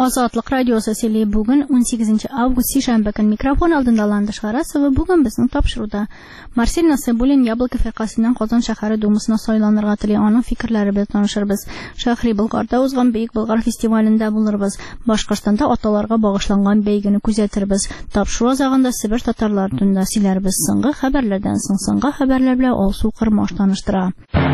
Азатлык радиосы сөйли бүген 18 август сишәмбе көн микрофон алдында Ланда Шгарасова бүген безнең тапшыруда. Марсель Насыйбуллин Яблоко фиркасыннан Казан шәһәре думасына сайланырга тели, аның фикерләре белән танышырбыз. Шәһри Болгарда узган Бөек Болгар фестивалендә булырбыз. Башкортстанда аталарга багышланган бәйгене күзәтербез. Тапшыру азагында Себер татарлары турында сөйләрбез. Соңгы хәбәрләрдән соңгы хәбәрләр белән Алсу Кырмаш таныштыра.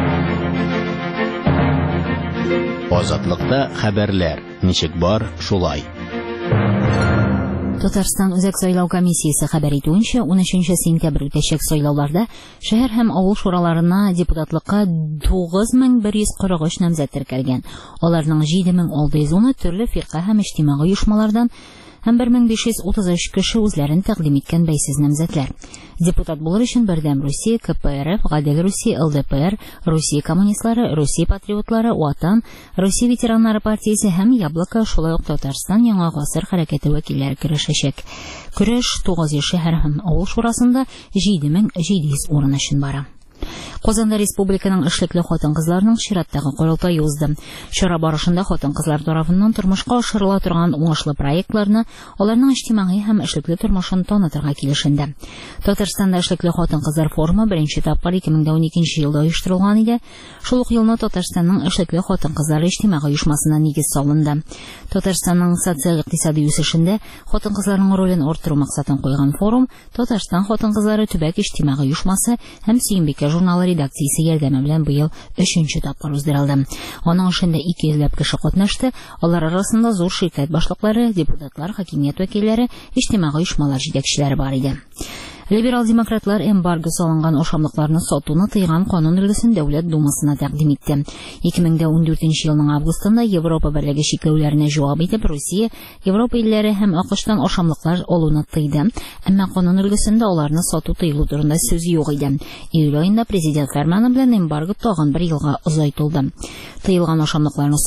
Азатлыкта хәбәрләр. Ничек бар, шулай. Татарстан Үзәк сайлау комиссиясе хәбәр итүенчә, 13 сентябрь үтәчәк сайлауларда шәһәр һәм авыл шураларына депутатлыкка 9143 намзәт теркәлгән. Аларның 7610-ы төрле фирка һәм иҗтимагый оешмалардан һәм 1533 кеше үзләрен тәкъдим иткән бәйсез намзәтләр. Депутат булыр өчен Бердәм Русия, КПРФ, Гадел Русия, ЛДПР, Русия коммунистлары, Русия патриотлары, Ватан, Русия ветераннары партиясе һәм Яблоко, шулай ук Татарстан яңа гасыр хәрәкәте вәкилләре көрәшәчәк. Көрәш 9 шәһәр һәм авыл шурасында 7700 урын өчен бара. Казанда республиканың эшлекле хатын-кызларының чираттагы курултае узды. Чара барышында хатын-кызлар тарафыннан тормышка ашырыла торган уңышлы проектларны, аларның иҗтимагый һәм эшлекле тормышын танытырга килешенде. Татарстанда эшлекле хатын-кызлар форумы беренче тапкыр 2012 елда оештырылган иде. Шул ук елны Татарстанның эшлекле хатын-кызлар иҗтимагый оешмасына нигез салынды. Татарстанның социаль-икътисади үсешендә хатын-кызларның ролен арттыру максатын куйган форум Татарстан хатын-кызлары төбәк иҗтимагый оешмасы һәм Сөембикә журналы редакциясе ярдәме белән быел 3нче тапкыр уздырылды. Аның эшендә 200 кеше катнашты. Алар арасында зур ширкәт башлыклары, депутатлар, хакимият вәкилләре, иҗтимагый оешмалар җитәкчеләре бар иде. Либерал-демократлар эмбарго салынган ашамлыкларны сатуны тыйган канун өлгесен Дәүләт Думасына тәкъдим итте. 2014 елның августында Европа берлеге чикләүләренә җавап итеп, Русия, Европа илләре һәм АКШтан ашамлыклар алуны тыйды. Әмма канун өлгесендә аларны сату тыелу турында сүз юк иде. Июль аенда президент фәрманы белән эмбарго тагын 1 елга озайтылды. Тыелган ашамлыкларны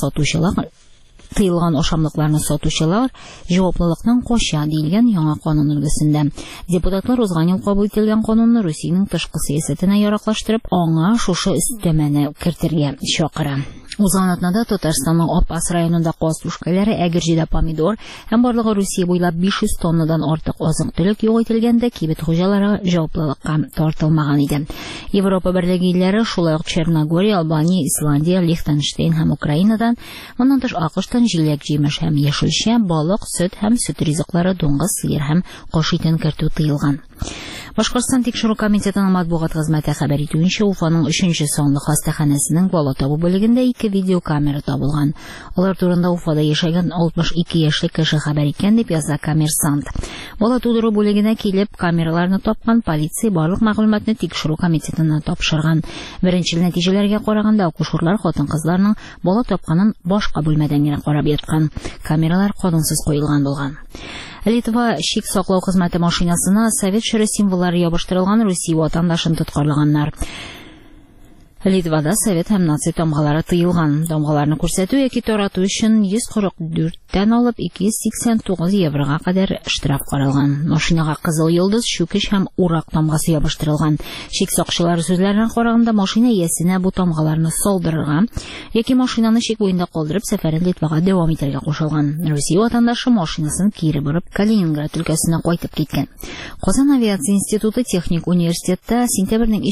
сатучылар җаваплылыктан кача диелгән яңа канун өлгесендә. Депутатлар узган ел кабул ителгән канунны Русиянең тышкы сәясәтенә яраклаштырып, аңа шушы өстәмәне кертергә чакыра. Узган атнада Татарстанның Апас районында каз-түшкәләре, әгерҗидә помидор һәм барлыгы Русия буйлап 500 тоннадан артык азык-төлек юк ителгәндә кибет хуҗалары җаваплылыкка тартылмаган иде. Европа берлеге илләре, шулай ук Черногория, Албания, Исландия, Лихтенштейн һәм Украинадан, моннан тыш АКШтан җиләк-җимеш һәм яшелчә, балык, сөт һәм сөт ризыклары, дуңгыз, сыер һәм каш итен кертү тыелган. Башкортстан тикшерү комитетының матбугат хезмәте хәбәр итүенчә, Уфаның 3нче санлы хастаханәсенең бала табу бүлегендә 2 видеокамера табылган. Алар турында Уфада яшәгән 62 яшьлек кеше хәбәр иткән дип яза Коммерсант. Бала тудыру бүлегенә килеп камераларны тапкан полиция барлык мәгълүматны тикшерү комитетына тапшырган. Беренче нәтиҗәләргә караганда, акушерлар хатын-кызларның бала тапканын башка бүлмәдән генә карап яткан. Камералар канунсыз куелган булган. Литва чик саклау хезмәте машинасына совет чоры символлары ябыштырылган Русия ватандашын тоткарлаганнар. Литвада совет һәм нация тамгалары тыелган. Тамгаларны күрсәтү яки тарату өчен 144тән алып 289 еврога кадәр штраф каралган. Машинага кызыл йолдыз, чүкеч һәм урак тамгасы ябыштырылган. Чик сакчылары сүзләренә караганда, машина иясенә бу тамгаларны салдырырга яки машинаны чик буенда калдырып сәфәрен Литвага дәвам итәргә кушылган. Русия ватандашы машинасын кире борып Калининград өлкәсенә кайтып киткән. Казан авиация институты техник университетта сентябрьнең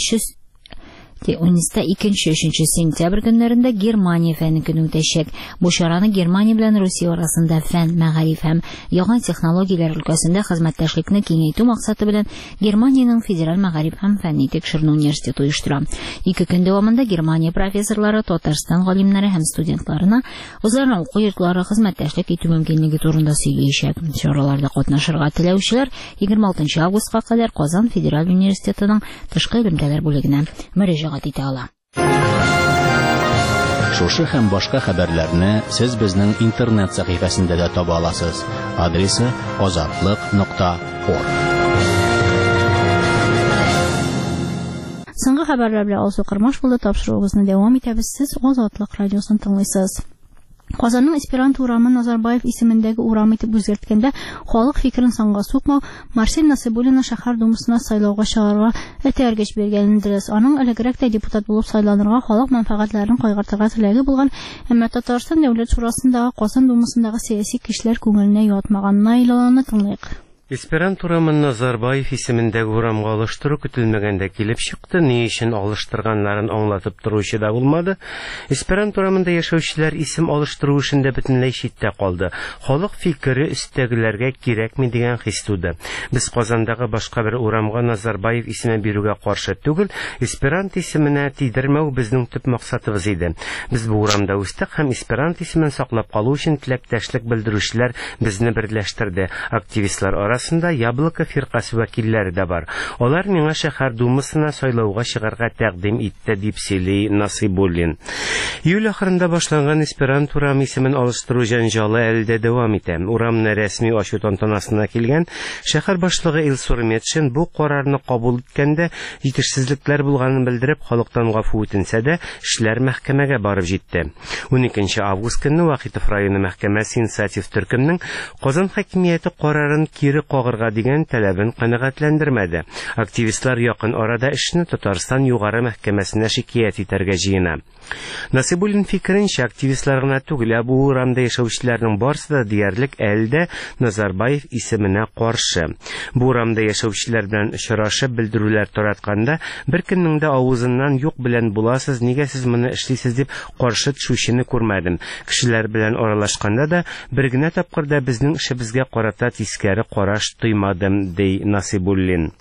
2-3 сентябрь көннәрендә Германия фән көне үтәчәк. Бу чараны Германия белән Русия арасында фән, мәгариф һәм яңа технологияләр өлкәсендә хезмәттәшлекне киңәйтү максаты белән Германиянең Федераль мәгариф һәм фәнни тикшерү университеты оештыра. 2 көн дәвамында Германия профессорлары Татарстан галимнәре һәм студентларына үзләренең уку йортлары хезмәттәшлек итү мөмкинлеге турында сөйләячәк. Чараларда катнашырга теләүчеләр 26 августка кадәр Казан Федераль университетының тышкы элемтәләр бүлегенә мөрәҗәгать итә ала. Шушы һәм башка хәбәрләрне сез безнең интернет сәхифәсендә дә таба аласыз. Адресы azatlyk.org. Соңгы хәбәрләр белән Алсу Кырмаш булды. Тапшыруыбызны дәвам итәбез. Сез Азатлык радиосын тыңлыйсыз. Казанның Эсперанто урамы Назарбаев исемендәге урам итеп үзгәрткәндә халык фикерен санга сукмау Марсель Насыйбуллинны шәһәр думасына сайлауга чыгарга этәргеч биргәнен дөрес. Аның элегрәк тә депутат булып сайланырга халык мәнфәгатьләрен кайгыртырга теләге булган, әмма Татарстан дәүләт шурасындагы Казан думасындагы сәяси кешеләр күңеленә ятмаган Найланы тыңлыйк. Эсперанто урамын Назарбаев исемендәге урамга алыштыру көтелмәгәндә килеп чыкты. Ни өчен алыштырганнарын аңлатып торучы да булмады. Эсперанто урамында яшәүчеләр исем алыштыру эшендә бөтенләй читтә калды. Халык фикере өстәгеләргә кирәкми дигән хис туды. Без Казандагы башка бер урамга Назарбаев исеме бирүгә каршы түгел, эсперанто исеменә тидермәү безнең төп максатыбыз иде. Без бу урамда үстек һәм эсперанто исемен саклап калу өчен теләктәшлек белдерүчеләр безне берләштерде. Активистлар арасында Яблоко фиркасы вәкилләре дә бар. Алар миңа шәһәр думасына сайлауга чыгарга тәкъдим итте дип сөйли Насыйбуллин. Июль ахырында башланган эсперанто урам исемен алыштыру җәнҗалы әле дә дәвам итә. Урамны рәсми ачу тантанасына килгән шәһәр башлыгы Илсур Метшин бу карарны кабул иткәндә җитешсезлекләр булганын белдереп, халыктан гафу үтенсә дә, эшләр мәхкәмәгә барып җитте. 12 август көнне Вахитов районы мәхкәмәсе инициатив төркемнең Казан хакимияте карарын кире кагырга дигән талабын канәгатьләндермәде. Активистлар якын арада эшне Татарстан югары мәхкәмәсенә шикаять итәргә җыена. Насыйбуллин фикеренчә, активистлар гына түгел, бу урамда яшәүчеләрнең барысы да диярлек әлдә Назарбаев исеменә каршы. Бу урамда яшәүчеләр белән очрашып белдерүләр таратканда, беркемнең дә авызыннан юк белән буласыз, нигә сез моны эшлисез дип каршы төшүчене күрмәдем. Кешеләр белән аралашканда да бер генә тапкырда безнең эшебезгә карата тискәре караш тоймадым, ди Насыйбуллин.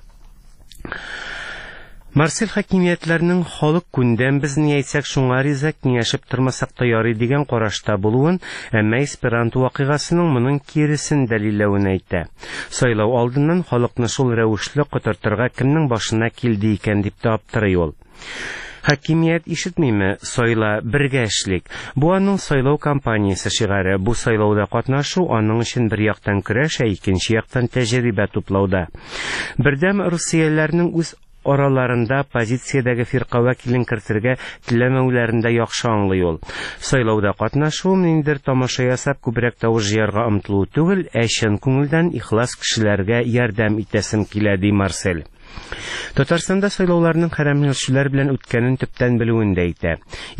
Марсель хакимиятләрнең халык күндән безне әйтсәк шуңа риза, киңәшеп тормасак та ярый дигән карашта булуын, әмма эсперанто вакыйгасының моның киресен дәлилләвен әйтә. Сайлау алдыннан халыкны шул рәвешле котыртырга кемнең башына килде икән дип тә аптырый ул. Хакимият ишетмиме? Сайла бергә эшлик. Бу аның сайлау кампаниясе шигары. Бу сайлауда катнашу аның өчен бер яктан көрәш, икенче яктан тәҗрибә туплауда. Бердәм Русияләрнең үз араларында позициядәге фирка вәкилен кертергә теләмәүләрендә яхшы аңлый ул. Сайлауда катнашу ниндидер тамаша ясап күбрәк тавыш җыярга омтылу түгел, чын күңелдән ихлас кешеләргә ярдәм итәсем килә, ди Марсель. Татарстанда сайлауларның хәрәмләшүләр белән үткәнен төптән белүен дә әйтә.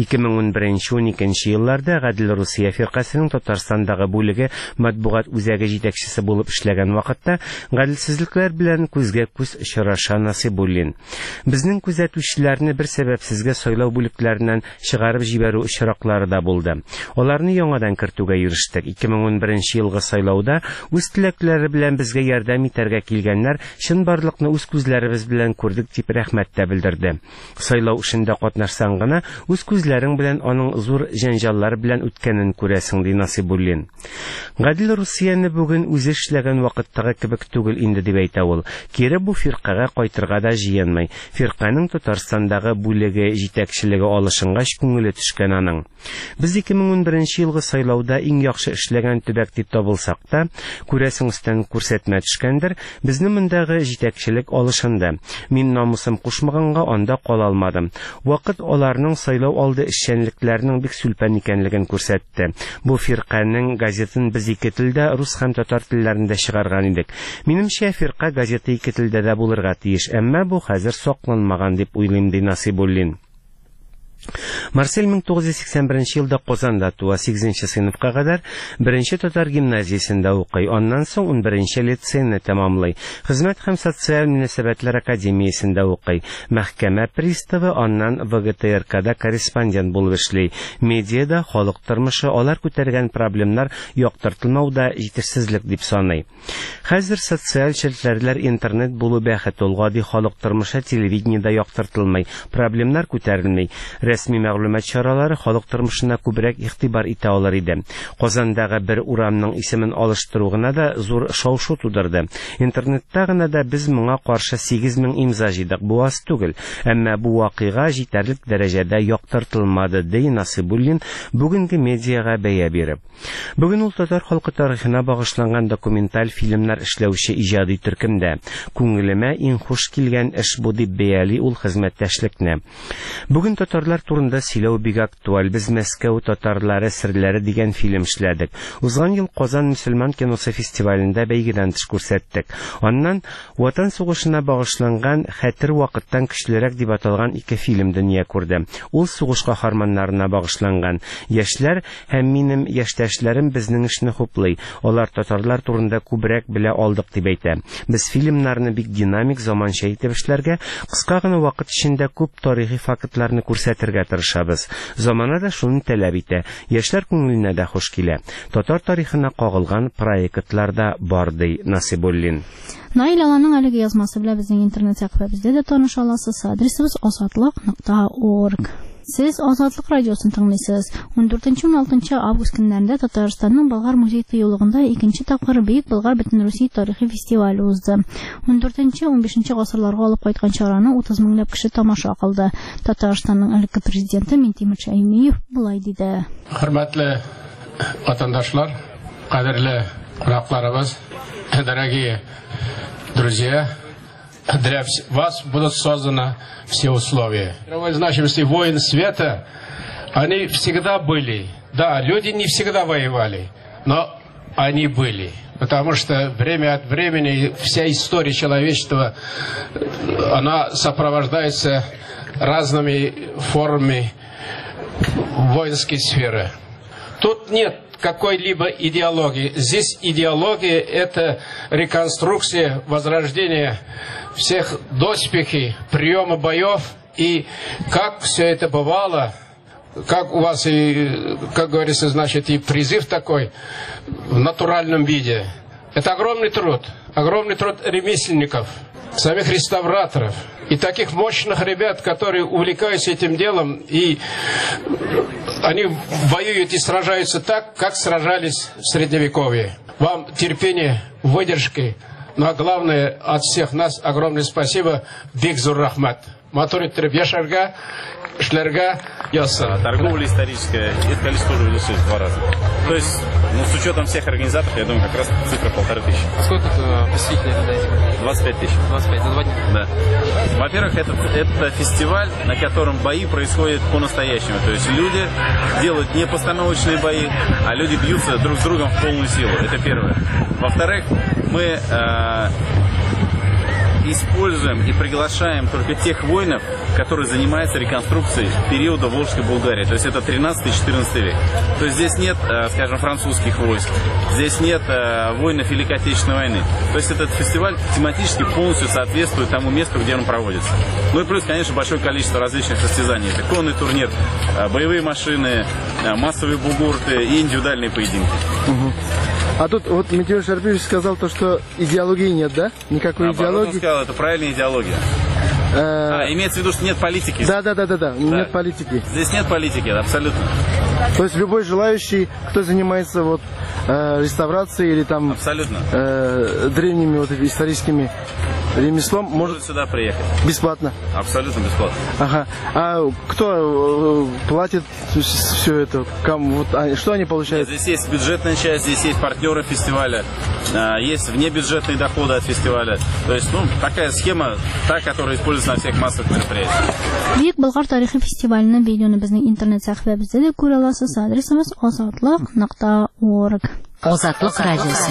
2011-12 елларда Гадел Русия фиркасының Татарстандагы бүлеге матбугат үзәге җитәкчесе булып эшләгән вакытта гаделсезлекләр белән күзгә-күз очраша Насыйбуллин. Безнең күзәтүчеләрне бер сәбәпсезгә сайлау бүлекләреннән чыгарып җибәрү очраклары да булды. Аларны яңадан кертүгә ирештек. 2011 елгы сайлауда үз теләкләре белән безгә ярдәм итәргә килгәннәр чын барлыкны үз күзләребез белән күрдек дип рәхмәт тә белдерде. Сайлау эшендә катнашсаң гына үз күзләрең белән аның зур җәнҗаллар белән үткәнен күрәсең, ди Насыйбуллин. Гадел Русияне бүген үзе эшләгән вакыттагы кебек түгел инде дип әйтә ул. Кире бу фиркага кайтырга да җыенмый. Фирканың Татарстандагы бүлеге җитәкчелеге алышынгач күңеле төшкән аның. Без 2011 елгы сайлауда иң яхшы эшләгән төбәк дип табылсак та, күрәсең өстән күрсәтмә төшкәндер, безнең мондагы җитәкчелек алышында. Мин намусым кушмаганга анда кала алмадым. Вакыт аларның сайлау алды эшчәнлекләренең бик сүлпән икәнлеген күрсәтте. Бу фирканың газетын без ике телдә, рус һәм татар телләрендә чыгарган идек. Минемчә, фирка газеты ике телдә дә булырга тиеш, әмма бу хәзер сакланмаган дип уйлыйм, ди Насыйбуллин. Марсель 1981 елда Казанда туа, 8-нче сыйныфка кадәр 1-нче татар гимназиясендә укый, аннан соң 11-нче лицейны тәмамлый. Хезмәт һәм социаль мөнәсәбәтләр академиясендә укый. Мәхкәмә приставы, аннан ВГТРКда корреспондент булып эшли. Медиада халык тормышы, алар күтәргән проблемнар яктыртылмауда җитешсезлек дип саный. Хәзер социаль челтәрләр, интернет булу бәхет улга, ди халык тормышы телевидениедә яктыртылмый, проблемнар күтәрелмәй. Рәсми мәгълүмат чаралары халык тормышына күбрәк игътибар итә алар иде. Казандагы бер урамның исемен алыштыру гына да зур шау-шу тудырды. Интернетта гына да без моңа каршы 8000 имза җыйдык. Бу аз түгел, әмма бу вакыйга җитәрлек дәрәҗәдә яктыртылмады, ди Насыйбуллин бүгенге медиага бәя биреп. Бүген ул татар халкы тарихына багышланган документаль фильмнар эшләүче иҗади төркемдә. Күңелемә иң хуш килгән эш бу дип бәяли ул хезмәттәшлекне. Бүген татарлар татарлар турында сөйләү бик актуаль. Без Мәскәү татарлары серләре дигән фильм эшләдек. Узган ел Казан мөселман киносы фестивалендә бәйгедән төш күрсәттек. Аннан Ватан сугышына багышланган Хәтер вакыттан көчлерәк дип аталган 2 фильм дөнья күрде. Ул сугыш каһарманнарына багышланган. Яшьләр һәм минем яшьтәшләрем безнең эшне хуплый. Алар татарлар турында күбрәк белә алдык дип әйтә. Без фильмнарны бик динамик, заманча итеп эшләргә, кыска гына вакыт эчендә күп тарихи фактларны күрсәтергә тырышабыз. Замана да шуны таләп итә. Яшьләр күңеленә дә хуш килә. Татар тарихына кагылган проектлар да бар, ди Насибуллин. Наил Аланың әлеге язмасы белән безнең интернет сәхифәбездә дә таныша аласыз. Адресыбыз azatlıq.org. Сез Азатлык радиосын тыңлыйсыз. 14-16 август көннәрендә Татарстанның Болгар музей тыюлыгында 2нче тапкыр Бөек Болгар Бөтенрусия тарихи фестивале узды. 14-15 гасырларга алып кайткан чараны 30 меңләп кеше тамаша кылды. Татарстанның әлеге президенты Минтимер Шәймиев булай диде. Хөрмәтле ватандашлар, кадерле кунакларыбыз, дорогие друзья, для вас будут созданы все условия. Мировой значимости войн света, они всегда были. Да, люди не всегда воевали, но они были. Потому что время от времени вся история человечества, она сопровождается разными формами воинской сферы. Тут нет какой-либо идеологии. Здесь идеология – это реконструкция, возрождение всех доспехи, приемы боев и как все это бывало, как у вас и, как говорится, значит, и призыв такой в натуральном виде. Это огромный труд ремесленников, самих реставраторов и таких мощных ребят, которые увлекаются этим делом, и они воюют и сражаются так, как сражались в Средневековье. Вам терпения, выдержки, но главное, от всех нас огромное спасибо. Бигзур Рахмат. Матурит Требьяшарга, Шлерга, Йоса. Торговля историческая, это количество тоже увеличилось в 2 раза. То есть, с учетом всех организаторов, я думаю, как раз цифра 1500. А сколько посетителей туда идет? 25 000. 25 за 2 дня? Да. Во-первых, это фестиваль, на котором бои происходят по-настоящему. То есть люди делают не постановочные бои, а люди бьются друг с другом в полную силу. Это первое. Во-вторых, мы используем и приглашаем только тех воинов, которые занимаются реконструкцией периода Волжской Булгарии. То есть это 13-14 век. То есть здесь нет, скажем, французских войск, здесь нет воинов Великой Отечественной войны. То есть этот фестиваль тематически полностью соответствует тому месту, где он проводится. Ну и плюс, конечно, большое количество различных состязаний. Это конный турнир, боевые машины, массовые бугурты и индивидуальные поединки. А тут вот Минтимер Шарпиевич сказал то, что идеологии нет, да? Никакой идеологии. Он сказал, это правильная идеология. Имеется в виду, что нет политики. Да. Нет политики. Здесь нет политики, абсолютно. То есть любой желающий, кто занимается вот реставрацией или там абсолютно древними вот историческими ремеслом, может сюда приехать. Бесплатно? Абсолютно бесплатно. Ага. А кто платит все это? Что они получают? Здесь есть бюджетная часть, здесь есть партнеры фестиваля, есть внебюджетные доходы от фестиваля. То есть, такая схема, та, которая используется на всех массовых мероприятиях. Бөек Болгар тарихи фестиваленең видеоны безнең интернет сәхифәбездә дә күрә аласыз. Адресыбыз azatlıq.org. Азатлык радиосы.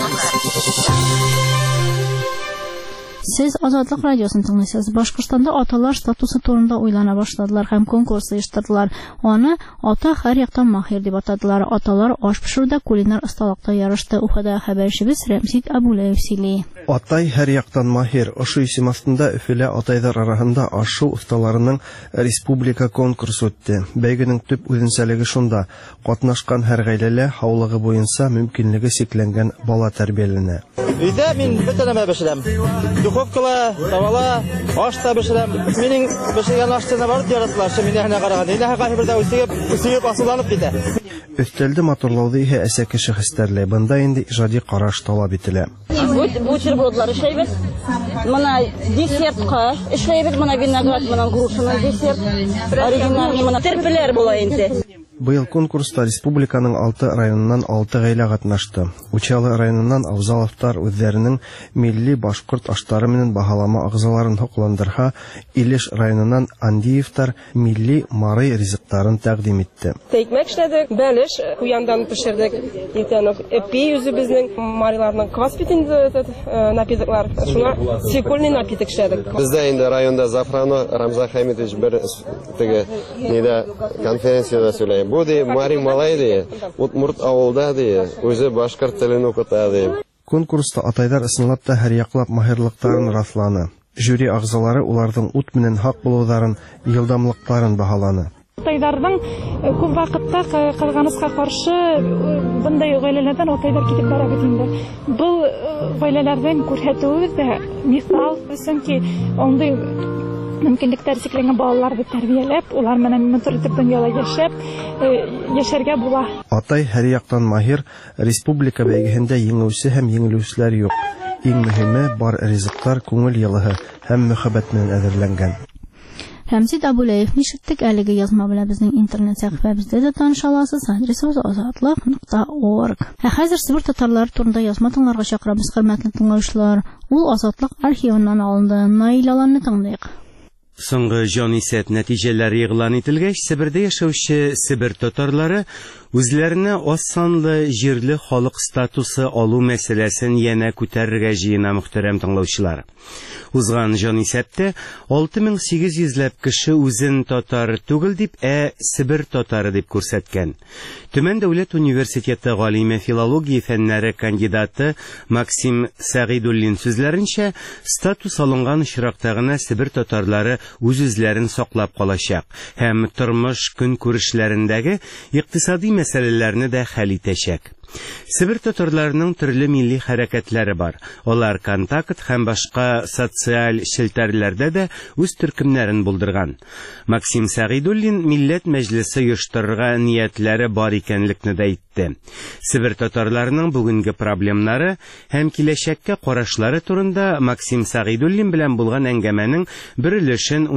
Сез Азатлык радиосын тыңлыйсыз. Башкортстанда аталар статусы турында уйлана башладылар һәм конкурс оештырдылар. Аны ата һәр яктан маһир дип атадылар. Аталар аш пешерүдә, кулинар осталыкта ярышты. Уфада хәбәрчебез Рәмзит Абулаев сөйли. Атай һәр яктан маһир. Ошо исем астында Өфөлә атайлар арасында ашу осталарының республика конкурсы үтте. Бәйгенең төп үзенчәлеге шунда: катнашкан һәр гаиләле һаулыгы буенча мөмкинлеге чикләнгән бала тәрбияләнә. Өйдә мин бөтенләй бешерәм. Духовкала, тавала, аш та бешерәм. Минем бешергән ашчыны бар яратылар. Мине һәнә караган. Инде һәр бердә үсеп асылланып китә. Өстәлдә моторлауды әсә кеше хәстәрләй. Бында инде иҗади караш талап ителә. Бутербродлар эшләйбез. Моны десертка эшләйбез. Моны виноград, моны грушаны десерт. Оригинальный моны терпеләр була инде. Быел конкурста республиканың 6 районыннан 6 гаилә катнашты. Учалы районыннан Авзаловтар үзләренең милли башкорт ашлары менен баһалама агзаларын хокландырга, Илеш районыннан Андиевтар милли марый ризыктарын тәкъдим итте. Тәйкмәк эшләдек, бәлеш, куяндан пешердек, итәнок, эпи үзебезнең мариларның квас битендә напитоклар, шуңа свекольный напиток эшләдек. Бездә инде районда Зафрано Рамзан Хамитович бер теге нидә конференцияда сөйләй. Бу ди Мари Малай ди, Удмурт авылда ди, үзе башкорт телен укыта ди. Конкурста атайлар ысынлап та һәр яклап маһирлыктарын расланы. Жюри агзалары уларның ут менен хак булуларын, йылдамлыкларын баһаланы. Атайларның күп вакытта кылганычка каршы бындай гаиләләрдән атайлар китеп бара бит инде. Бу гаиләләрдән күрһәтүебез дә мисал, чөнки андый мөмкинлекләр чикләнгән балаларны тәрбияләп, улар менән матур итеп дөньяда яшәргә була. Атай һәр яктан маһир, республика бәйгеһендә еңүче һәм еңелүчеләр юк. Иң мөһиме бар ризыктар күңел йылыһы һәм мөхәббәт менән әзерләнгән. Рәмзит Абулаев, нишеттек әлеге язма белән безнең интернет сәхифәбездә дә таныша аласыз. Адресыбыз azatlıq.org. Хәзер Себер татарлары турында язма тыңларга чакырабыз, хөрмәтле тыңлаучылар. Ул Азатлык архивыннан алынды. Наилаларны тыңлыйк. Соңгы җанисәп нәтиҗәләре игълан ителгәч, Себердә яшәүче Себер татарлары үзләренә аз санлы җирле халык статусы алу мәсьәләсен янә күтәрергә җыена, мөхтәрәм тыңлаучылар. Узган җанисәптә 6800 кеше үзен татар түгел дип, Себер татары дип күрсәткән. Төмән дәүләт университеты галиме филология фәннәре кандидаты Максим Сәгыйдуллин сүзләренчә, статус алынган очракта гына Себер татарлары үз-үзләрен саклап калачак һәм тормыш көнкүрешләрендәге икътисади мәсьәләләрне дә хәл итәчәк. Себер татарларының төрле милли хәрәкәтләре бар. Алар контакт һәм башка социаль челтәрләрдә дә үз төркемнәрен булдырган. Максим Сәгыйдуллин милләт мәҗлесе оештырырга ниятләре бар икәнлекне дә әйтте. Себер татарларының бүгенге проблемнары һәм киләчәккә карашлары турында Максим Сәгыйдуллин белән булган әңгәмәнең бер өлешен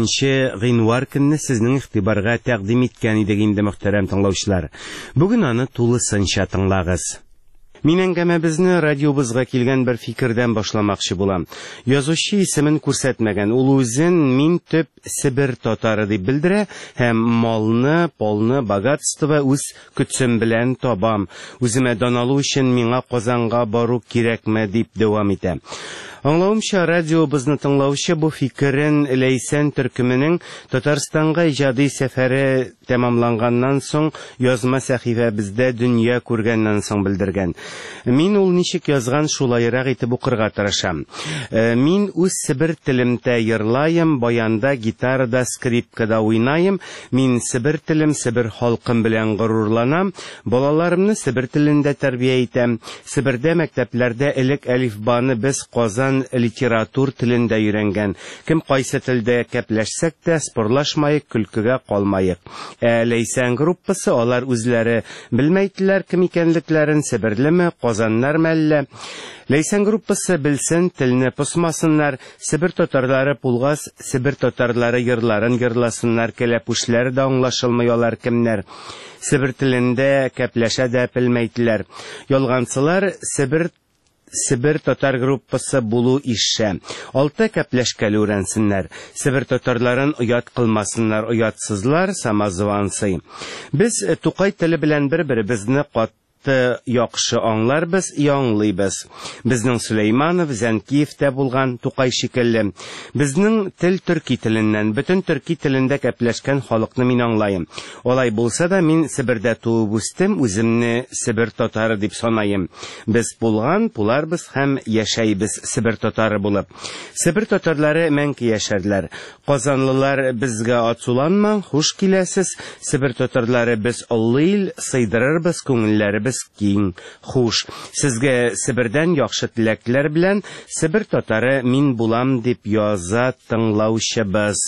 17 гыйнвар көнне сезнең игътибарга тәкъдим иткән идек инде, мөхтәрәм тыңлаучылар. Бүген аны тулысынча тыңлагыз. Мин әңгәмәбезне радиобызга килгән бер фикердән башламакчы булам. Язучы исемен күрсәтмәгән, ул үзен мин төп Себер татары дип белдерә һәм малны, полны, богатство үз көтсем белән табам. Үземә даналу өчен миңа Казанга бару кирәкме дип дәвам итә. Аңлавымча, радиобызны тыңлаучы бу фикерен Ләйсән төркеменең Татарстанга иҗади сәфәре тәмамланганнан соң язма сәхифәбездә дөнья күргәннән соң белдергән. Мин ул ничек язган шулайрак итеп укырга тырышам. Мин үз Себер телемдә йырлайым, баянда, гитарада, скрипкада уйнайым. Мин Себер телем, Себер халкым белән горурланам. Балаларымны Себер телендә тәрбия итәм. Себердә мәктәпләрдә элек әлифбаны без Казан литератур телендә өйрәнгән. Кем кайсы телдә кәпләшсәк тә спорлашмайык, көлкегә калмайык. Ләйсән группасы алар үзләре белмәйтләр кем икәнлекләрен, Себерлеме, Казаннармы әллә. Ләйсән группасы белсен, телне посмасыннар, Себер татарлары булгас, Себер татарлары йырларын йырласыннар, кәләпүшләре дә аңлашылмый алар кемнәр. Себер телендә кәпләшә дә белмәйтләр. Ялгансылар Себер татар группасы булу ишә. 6 кәпләшкәле үрәнсеннәр. Себер татарларын оят кылмасыннар, оятсызлар, самозванцы. Без Тукай теле белән бер-беребезне кат яхшы аңларбыз, яңлыйбыз. Безнең Сөләйманов, Зәнкиевтә булган Тукай шикелле. Безнең тел төрки теленнән, бөтен төрки телендә кәпләшкән халыкны мин аңлайым. Алай булса да, мин Себердә туып үстем, үземне Себер татары дип санайым. Без булган, буларбыз һәм яшәйбез Себер татары булып. Себер татарлары мәңге яшәрләр. Казанлылар безгә атсуланма, хуш киләсез. Себер татарлары без аллыйл, сыйдырырбыз күңелләребез киң, хуш. Сезгә Себердән яхшы теләкләр белән Себер татары мин булам дип яза тыңлаучыбыз.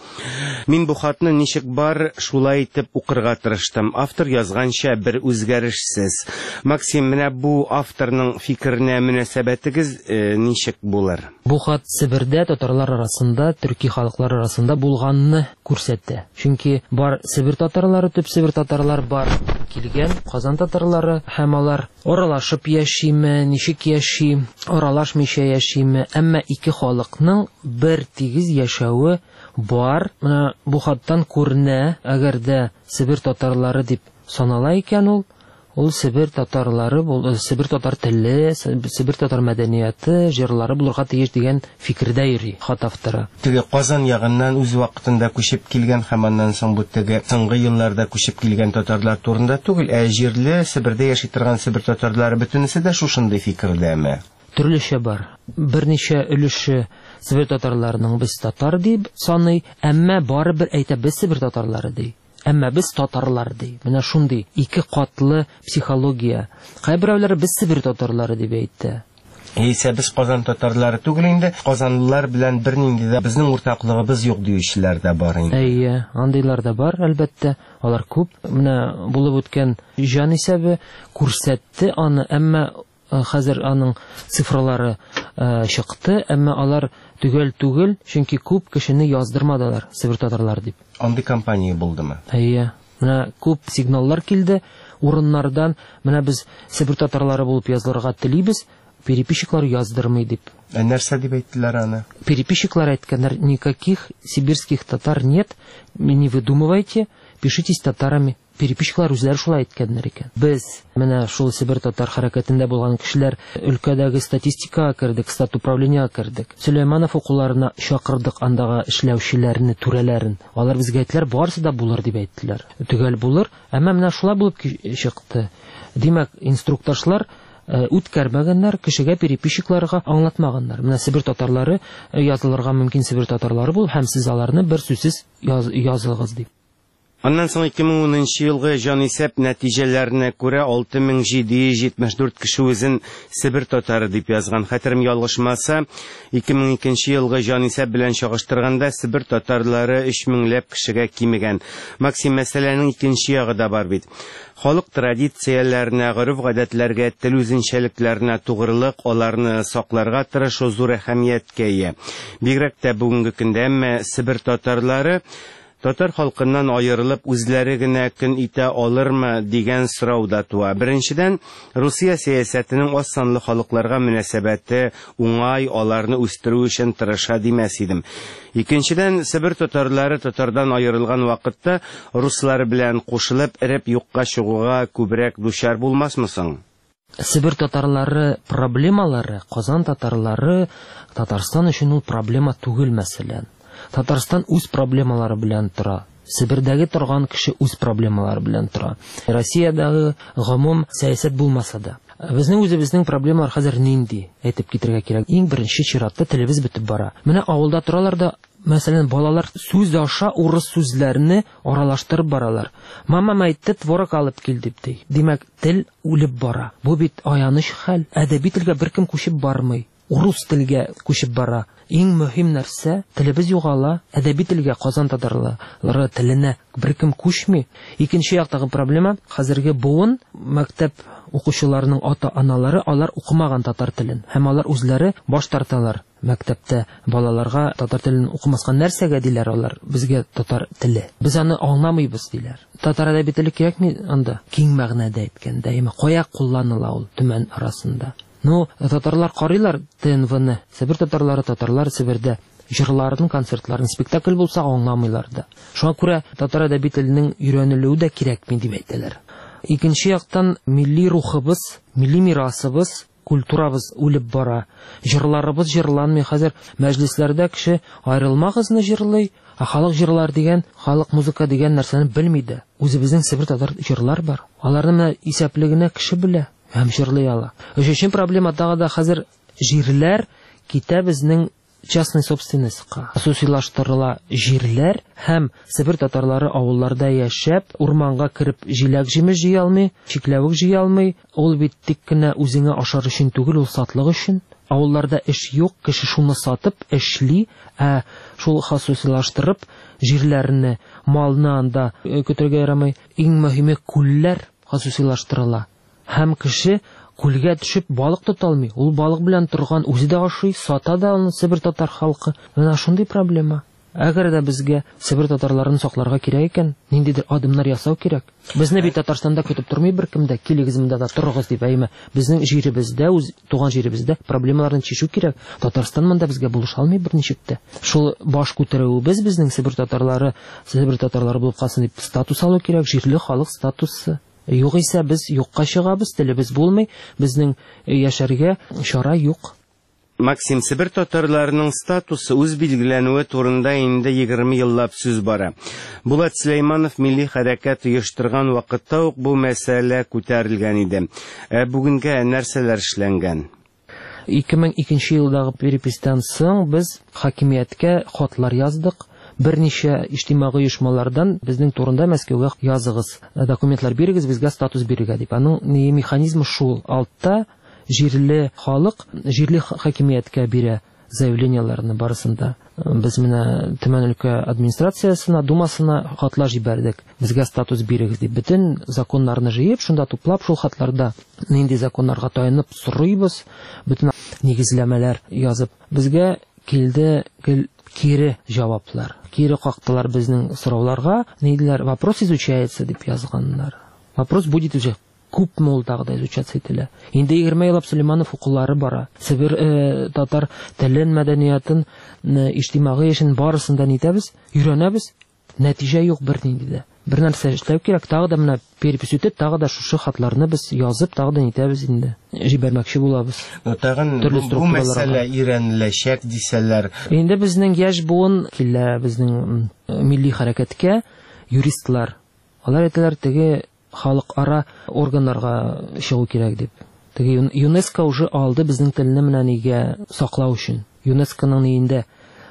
Мин бу хатны ничек бар, шулай итеп укырга тырыштым. Автор язганча бер үзгәрешсез. Максим, менә бу авторның фикеренә мөнәсәбәтегез ничек булыр? Бу хат Себердә татарлар арасында, төрки халыклар арасында булганны күрсәтә. Чөнки бар Себер татарлары, төп Себер татарлар бар килгән, Казан татарлары һәм алар аралашып яшиме, ничек яши, аралашмыйча яшиме, әмма ике халыкның бер тигез яшәве бар. Менә бу хаттан күренә, әгәр дә Себер татарлары дип санала икән ул Себер татарлары, Себер татар теле, Себер татар мәдәнияте, җырлары булырга тиеш дигән фикердә йөри хат авторы. Теге Казан ягыннан үз вакытында күчеп килгән һәм аннан соң бу теге соңгы елларда күчеп килгән татарлар турында түгел, ә җирле Себердә яши торган Себер татарлары бөтенесе дә шушындый фикердәме? Төрлечә бар. Берничә өлеше Себер татарларының без татар дип саный, әмма барыбер әйтә без Себер татарлары ди. Әмма без татарлар ди. Менә шундый ике катлы психология. Кайберәүләр без Себер татарлары дип әйтте. Без Казан татарлары түгел инде, казанлылар белән бернинди дә безнең уртаклыгыбыз юк диючеләр дә бар инде. Әйе, андыйлар да бар, әлбәттә. Алар күп. Менә булып үткән җан исәбе күрсәтте аны, әмма хәзер аның цифрлары чыкты, әмма алар түгел, чөнки күп кешене яздырмадылар Себер татарлар дип. Андый компания булдымы? Әйе. Менә күп сигналлар килде урыннардан. Менә без Себер татарлары булып язылырга телибез, переписчиклар яздырмый дип. Нәрсә дип әйттеләр аны? Переписчиклар әйткәннәр, никаких сибирских татар нет, не выдумывайте, пишитесь татарами. Переписчиклар үзләре шулай әйткәннәр икән. Без менә шул Себер татар хәрәкәтендә булган кешеләр өлкәдәге статистикага кердек, стат управлениегә кердек. Сөләйманов укуларына чакырдык андагы эшләүчеләрне, түрәләрен. Алар безгә әйттеләр, барысы да булыр дип әйттеләр. Төгәл булыр, әмма менә шулай булып чыкты. Димәк, инструкташлар үткәрмәгәннәр, кешегә переписчикларга аңлатмаганнар. Менә Себер татарлары язылырга мөмкин Себер татарлары бул, һәм сез аларны бер сүзсез языгыз дип. Аннан соң 2010 елгы җанисәп нәтиҗәләренә күрә 6774 кеше үзен Себер татары дип язган. Хәтерем ялгышмаса, 2002 елгы җанисәп белән чагыштырганда Себер татарлары 3000 кешегә кимегән. Максим мәсьәләнең икенче ягы да бар бит. Халык традицияләренә, гореф-гадәтләргә, тел үзенчәлекләренә тугрылык, аларны сакларга тырышу зур әһәмияткә ия. Бигрәк тә бүгенге көндә әмма Себер татарлары татар халкыннан аерылып үзләре генә көн итә алырмы дигән сорау да туа. Беренчедән, Русия сәясәтенең аз санлы халыкларга мөнәсәбәте уңай, аларны үстерү өчен тырыша димәс идем. Икенчедән, Себер татарлары татардан аерылган вакытта руслар белән кушылып эреп юкка чыгуга күбрәк дучар булмасмы соң? Себер татарлары проблемалары, Казан татарлары Татарстан өчен ул проблема түгел мәсәлән. Татарстан үз проблемалары белән тора. Себердәге торган кеше үз проблемалары белән тора. Россиядәге гомум сәясәт булмаса да. Безнең үзебезнең проблемалар хәзер нинди? Әйтеп китәргә кирәк. Иң беренче чиратта телебез бетеп бара. Менә авылда торалар да, мәсәлән, балалар сүз аша урыс сүзләрне аралаштырып баралар. Мама әйтте, творог алып кил дип ди. Димәк, тел үлеп бара. Бу бит аяныч хәл. Әдәби телгә беркем күчеп бармый. Урыс телгә күчеп бара. Иң мөһим нәрсә, телебез югала, әдәби телгә, Казан татарлары теленә беркем күчми. Икенче яктагы проблема, хәзерге буын мәктәп укучыларының ата-аналары алар укымаган татар телен, һәм алар үзләре баш тарталар. Мәктәптә балаларга татар телен укымаска нәрсәгә диләр алар? Безгә татар теле. Без аны аңламыйбыз диләр. Татар әдәби теле кирәкми анда? Киң мәгънәдә әйткәндә, кая кулланыла ул төмән арасында? Татарлар карыйлар ТНВ-ны. Себер татарлары татарлар Себердә җырларын, концертларын, спектакль булса аңламыйлар да. Шуңа күрә татар әдәби теленең өйрәнелүе дә кирәкми дип әйтәләр. Икенче яктан, милли рухыбыз, милли мирасыбыз, культурабыз үлеп бара. Җырларыбыз җырланмый. Хәзер мәҗлесләрдә кеше аерылмагызны җырлый, халык җырлар дигән, халык музыка дигән нәрсәне белми дә. Үзебезнең Себер татар җырлар бар. Аларны исәплегенә кеше белә. Һәм җырлый ала. Өченче проблема тагы да хәзер җирләр китә безнең частный собственностька. Хусусилаштырыла җирләр һәм Себер татарлары авылларда яшәп, урманга кереп җиләк җимеш җыя алмый, чикләвек җыя алмый. Ул бит тик кенә үзеңә ашар өчен түгел, ул сатлык өчен. Авылларда эш юк, кеше шуны сатып эшли, шул хусусилаштырып җирләрне, малны анда көтәргә ярамый. Иң мөһиме күлләр хусусилаштырыла. Һәм кеше күлгә төшеп балык тота алмый. Ул балык белән торган, үзе дә ашый, сата да аны Себер татар халкы. Менә шундый проблема. Әгәр дә безгә Себер татарларын сакларга кирәк икән, ниндидер адымнар ясау кирәк. Безне бит Татарстанда көтеп тормый беркем дә, килегез монда да торыгыз дип әйме. Безнең җиребездә, үз туган җиребездә проблемаларны чишү кирәк. Татарстан монда безгә булыша алмый берничек тә. Шул баш күтәрүебез безнең Себер татарлары булып калсын дип статус алу кирәк, җирле халык статусы. Югыйсә без юкка чыгабыз, телебез булмый, безнең яшәргә чара юк. Максим, Себер татарларының статусы үз билгеләнүе турында инде 20 еллап сүз бара. Булат Сөләйманов милли хәрәкәт оештырган вакытта ук бу мәсьәлә күтәрелгән иде. Бүгенгә нәрсәләр эшләнгән? 2002 елдагы перепистан соң без хакимияткә хатлар яздык. Берничә иҗтимагый оешмалардан безнең турында Мәскәүгә языгыз, документлар бирегез, безгә статус бирергә дип. Аның механизмы шул. Алтта җирле халык, җирле хакимияткә бирә заявленияләрне барысында. Без менә Төмән өлкә администрациясына, думасына хатлар җибәрдек. Безгә статус бирегез дип. Бөтен законнарны җыеп, шунда туплап, шул хатларда нинди законнарга таянып сорыйбыз, бөтен нигезләмәләр язып. Безгә килде кире җаваплар. Кире кактылар безнең сорауларга. Нидиләр? Вопрос изучается дип язганнар. Вопрос будет уже күпме ул тагы изучаться ителә. Инде 20 еллап Сөләйманов укулары бара. Себер татар телен, мәдәниятын, иҗтимагый эшен барысын да нитәбез, өйрәнәбез. Нәтиҗә юк бернинди дә. Бер нәрсә эшләү кирәк, тагы да менә перепись үтеп, тагы да шушы хатларны без язып, тагы да нитәбез инде. Җибәрмәкче булабыз. Тагын бу мәсьәлә өйрәнеләчәк дисәләр. Инде безнең яшь буын килә безнең милли хәрәкәткә юристлар. Алар әйтәләр, теге халыкара органнарга чыгу кирәк дип. Теге ЮНЕСКО уже алды безнең телне менә нигә саклау өчен. ЮНЕСКОның нигендә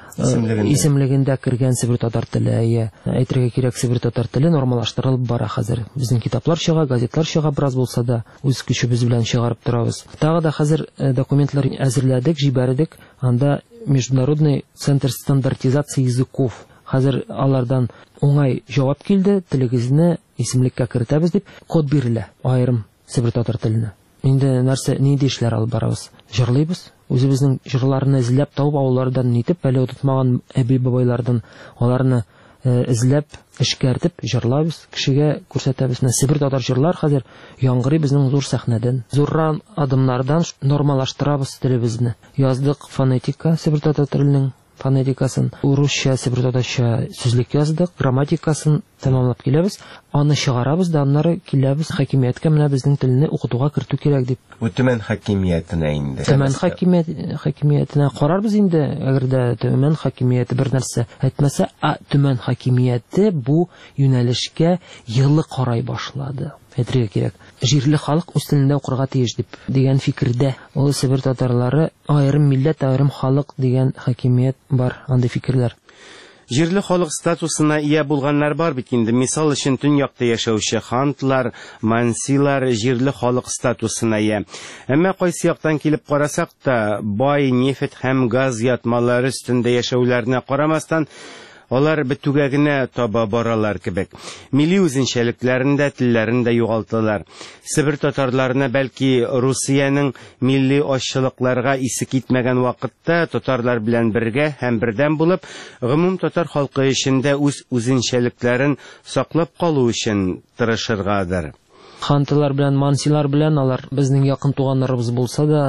исемлегендә кергән Себер татар теле, әйтергә кирәк, Себер татар теле нормалаштырылып бара хәзер. Безнең китаплар чыга, газетлар чыга, бераз булса да үз көчебез белән чыгарып торабыз. Тагы да хәзер документлар әзерләдек, җибәрдек. Анда Международный центр стандартизации языков. Хәзер алардан уңай җавап килде, телегезне исемлеккә кертәбез дип код бирелә аерым Себер татар теленә. Инде нәрсә, нинди эшләр алып барабыз? Җырлыйбыз. Үзебезнең җырларны эзләп табып, авыллардан нитеп, әле тотмаган әби-бабайлардан аларны эзләп, эшкәртеп җырлабыз, кешегә күрсәтәбез. Себер татар җырлар хәзер яңгырый безнең зур сәхнәдән. Зурран адымнардан нормалаштырабыз телебезне. Яздык фонетика Себер татар теленең фонетикасын, урысча, себер татарча сүзлек яздык, грамматикасын тәмамлап киләбез. Аны чыгарабыз да, аннары киләбез хакимияткә, менә безнең телне укытуга кертү кирәк дип. Бу Төмән хакимиятенә инде. Төмән хакимиятенә карарбыз инде, әгәр дә Төмән хакимияте бер нәрсә әйтмәсә, Төмән хакимияте бу юнәлешкә елы карай башлады. Әйтергә кирәк. Җирле халык үз телендә укырга тиеш дип дигән фикердә. Ул Себер татарлары аерым милләт, аерым халык дигән хакимият бар, андый фикерләр. Җирле халык статусына ия булганнар бар бит инде. Мисал өчен Төньякта яшәүче хантлар, мансилар җирле халык статусына ия. Әмма кайсы яктан килеп карасак та, бай нефт һәм газ ятмалары өстендә яшәүләренә карамастан, алар бетүгә генә таба баралар кебек. Милли үзенчәлекләрендә, телләрендә югалталар. Себер татарларына бәлки Русиянең милли ашчылыкларга исе китмәгән вакытта татарлар белән бергә һәм бердәм булып, гомум татар халкы эчендә үз үзенчәлекләрен саклап калу өчен тырышыргадыр. Хантылар белән, мансилар белән, алар безнең якын туганнарыбыз булса да,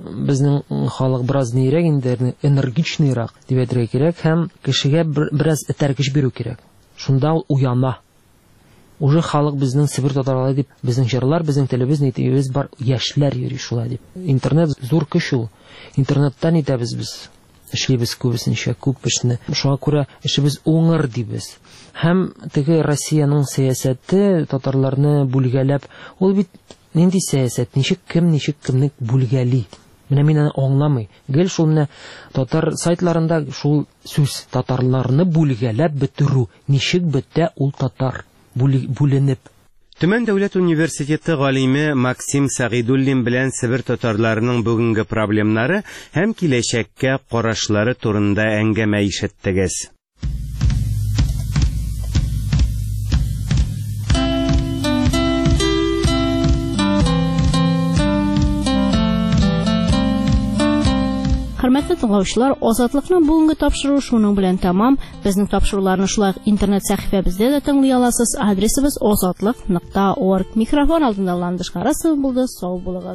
безнең халык бераз нирәк инде, энергичныйрак дип әйтергә кирәк, һәм кешегә бераз этәргеч бирү кирәк. Шунда ул уяна. Уже халык безнең Себер татарлары дип, безнең җырлар, безнең телебез, нитебез бар, яшьләр йөри шулай дип. Интернет зур көч ул. Интернеттан итәбез без. Эшлибез күбесенчә, күп эшне. Шуңа күрә эшебез уңыр дибез. Һәм теге Россиянең сәясәте татарларны бүлгәләп, ул бит нинди сәясәт, ничек кемне бүлгәли. Менә мин аны аңламый. Гел шул менә татар сайтларында шул сүз, татарларны бүлгәләп бетерү. Ничек бетә ул татар бүленеп. Төмән дәүләт университеты галиме Максим Сәгыйдуллин белән Себер татарларының бүгенге проблемнары һәм киләчәккә карашлары турында әңгәмә ишеттегез. Хөрмәтле тыңлаучылар, Азатлыкның бүгенге тапшыруы шуның белән тәмам. Безнең тапшыруларны шулай интернет сәхифәбездә дә тыңлый аласыз. Адресыбыз azatlyk.org. Микрофон алдында Ландыш Харасов булды. Сау булыгыз.